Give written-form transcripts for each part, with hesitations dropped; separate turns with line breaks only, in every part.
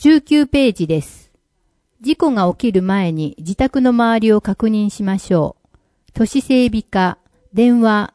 19ページです。事故が起きる前に自宅の周りを確認しましょう。都市整備課、電話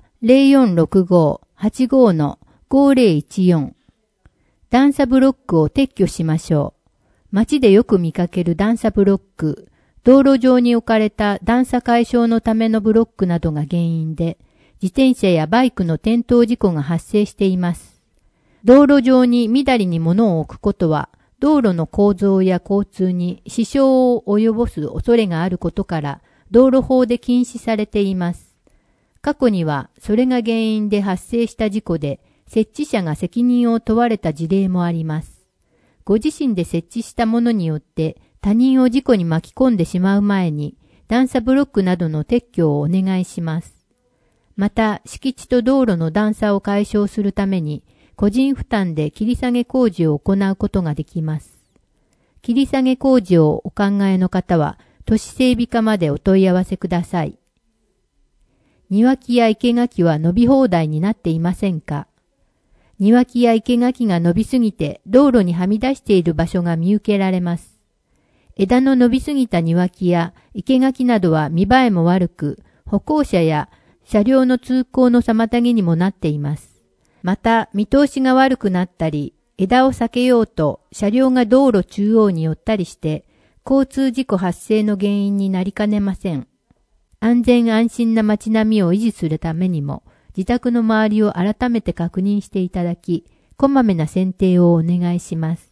0465-85-5014。段差ブロックを撤去しましょう。街でよく見かける段差ブロック、道路上に置かれた段差解消のためのブロックなどが原因で、自転車やバイクの転倒事故が発生しています。道路上にみだりに物を置くことは、道路の構造や交通に支障を及ぼす恐れがあることから、道路法で禁止されています。過去には、それが原因で発生した事故で、設置者が責任を問われた事例もあります。ご自身で設置したものによって他人を事故に巻き込んでしまう前に、段差ブロックなどの撤去をお願いします。また、敷地と道路の段差を解消するために、個人負担で切り下げ工事を行うことができます。切り下げ工事をお考えの方は、都市整備課までお問い合わせください。庭木や生垣は伸び放題になっていませんか？庭木や生垣が伸びすぎて道路にはみ出している場所が見受けられます。枝の伸びすぎた庭木や生垣などは見栄えも悪く、歩行者や車両の通行の妨げにもなっています。また、見通しが悪くなったり、枝を避けようと車両が道路中央に寄ったりして、交通事故発生の原因になりかねません。安全安心な街並みを維持するためにも、自宅の周りを改めて確認していただき、こまめな剪定をお願いします。